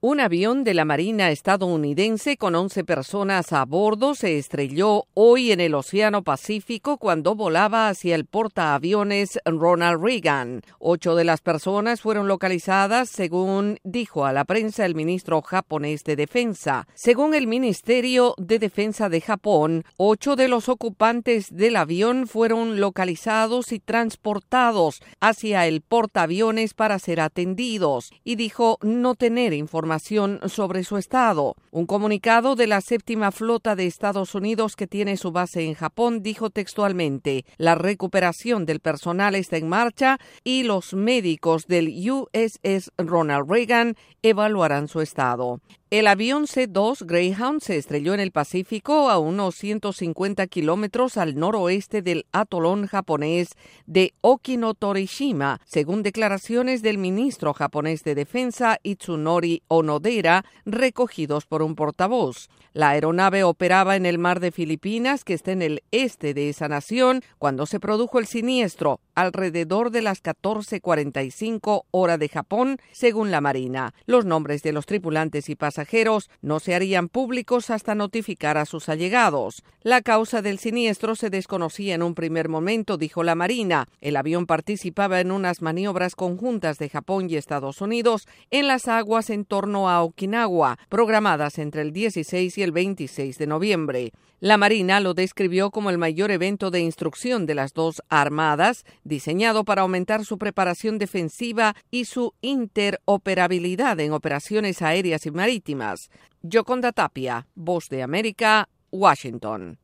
Un avión de la Marina estadounidense con 11 personas a bordo se estrelló hoy en el Océano Pacífico cuando volaba hacia el portaaviones Ronald Reagan. 8 de las personas fueron localizadas, según dijo a la prensa el ministro japonés de Defensa. Según el Ministerio de Defensa de Japón, 8 de los ocupantes del avión fueron localizados y transportados hacia el portaaviones para ser atendidos, y dijo no tener información sobre su estado. Un comunicado de la séptima flota de Estados Unidos que tiene su base en Japón dijo textualmente: la recuperación del personal está en marcha y los médicos del USS Ronald Reagan evaluarán su estado. El avión C-2 Greyhound se estrelló en el Pacífico a unos 150 kilómetros al noroeste del atolón japonés de Okinotorishima, según declaraciones del ministro japonés de Defensa Itsunori Onodera, recogidos por un portavoz. La aeronave operaba en el mar de Filipinas, que está en el este de esa nación, cuando se produjo el siniestro, alrededor de las 14:45 hora de Japón, según la Marina. Los nombres de los tripulantes y pasajeros no se harían públicos hasta notificar a sus allegados. La causa del siniestro se desconocía en un primer momento, dijo la Marina. El avión participaba en unas maniobras conjuntas de Japón y Estados Unidos en las aguas en torno a Okinawa, programadas entre el 16 y el 26 de noviembre. La Marina lo describió como el mayor evento de instrucción de las dos armadas, diseñado para aumentar su preparación defensiva y su interoperabilidad en operaciones aéreas y marítimas. Yoconda Tapia, Voz de América, Washington.